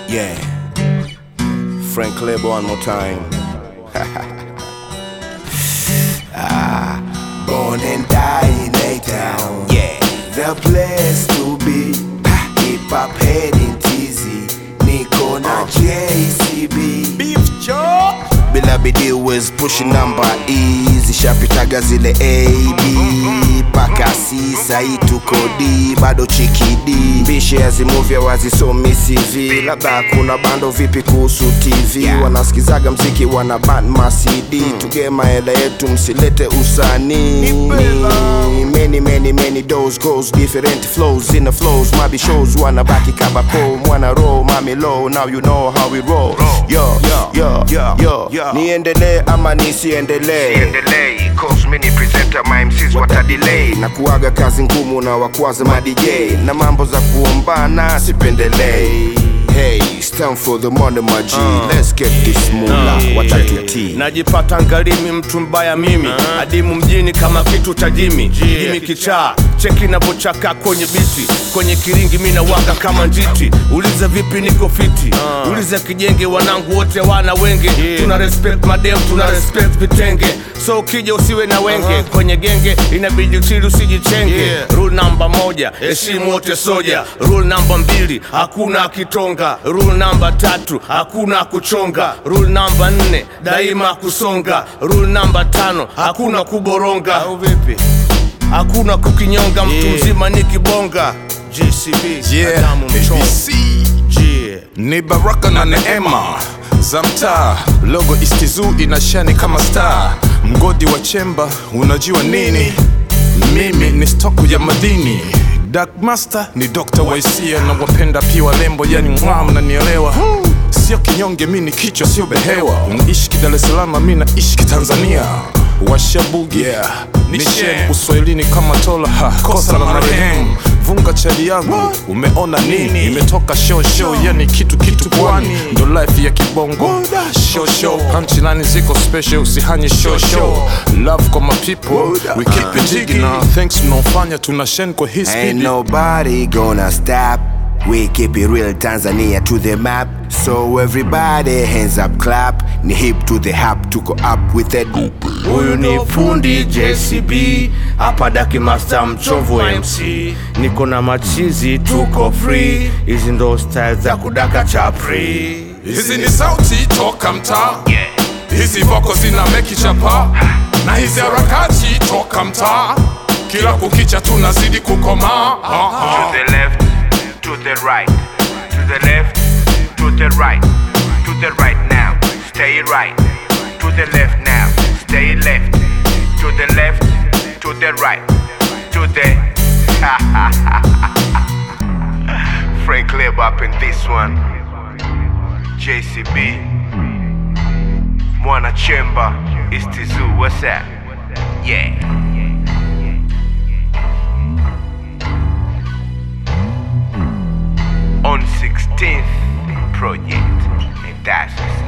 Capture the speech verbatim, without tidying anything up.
Yeah, Frank Label one more time. Ah, born and die in A-Town. Yeah, the place to be. Hip hop heading teasy. Niko na J C B. Beef Joe. Bila bidii was pushing number easy. Shapitaga zile A B paka C. Sai tuko D bado chikidi. Bishe azimuvya wazisomi C V. Labda kuna bando vipi kuhusu T V. Yeah. Wanasikizaga mziki wanaban ma C D. hmm. Tugema hela yetu msilete usanii. Many many many doors goes different flows in the flows. Mabi shows wanabaki kabako. Mwana roll mami low. Now you know how we roll. Yo yo yo yo yo, yo. Niendelee ama nisiendelee? Siendelee, cause many presenter my M Cs wata delay. Na kuaga kazi ngumu na wakwaza ma D J. Na mambo za kuombana sipendelei. Hey, it's time for the money my G. uh, Let's get this moolah, uh, watatuti. Najipata ngalimi mtu mbaya mimi. uh, Adimu mjini kama kitu cha Jimmy. Jimmy kichaa, cheki na bochaka kwenye biti. Kwenye kiringi mina waka kama njiti. Uliza vipi niko fiti. uh. Uliza kijenge wanangu wote wana wenge. yeah. Tuna respect madem, tuna respect vitenge. So kija usiwe na wenge. uh -huh. Kwenye genge inabidi uchili usijichenge. yeah. Rule namba moja, heshimu wote soja. Rule namba mbili, hakuna kitonga. Rule namba tatu, hakuna kuchonga. Rule namba nne, daima kusonga. Rule namba tano, hakuna kuboronga. Au vipi? Hakuna kukinyonga. yeah. Mtu mzima ni kibonga. J C B, yeah. Adamu Mchonga. yeah. Ni baraka na neema za mtaa. Logo istizu inashani kama star. Mgodi wa chemba unajua nini? Mimi ni stoku ya madini. Dark Master ni Doctor Waisia. Na wapenda pia walembo yani mwa mnanielewa. Sio kinyonge mini kichwa sio behewa. Unaishi Dar es Salaam mimi naishi Tanzania. Washabugi yeah. Ni shem uswahilini kama tola ha, kosa la marehemu. Vunga chali yangu umeona nini? Imetoka show show yani kitu kitu kwani. Ndo life ya kibongo show show. Punchline ziko special usihanye show show. Love kwa my people we keep it jigging. Now thanks mnaofanya tunashen kwa his speed. Ain't nobody gonna stop. We keep it real Tanzania to the map. So everybody hands up clap. Ni hip to the hap tuko up with it. Huyu ni fundi J C B. Hapa Daki Master mchovu M C. Niko na machizi tuko free. Hizi ndo style za kudaka chapri. Hizi ni sauti toka mtaa. yeah. Hizi voko zina meki chapa. Na hizi harakati toka mtaa. Kila kukicha tunazidi kukoma. To the left, to the right, to the left, to the right, to the right now, stay right, to the left now, stay left, to the left, to the right, to the Frank Label up in this one. J C B, Mwana Chemba, Istizu, what's that? Yeah. On sixteenth project, and that's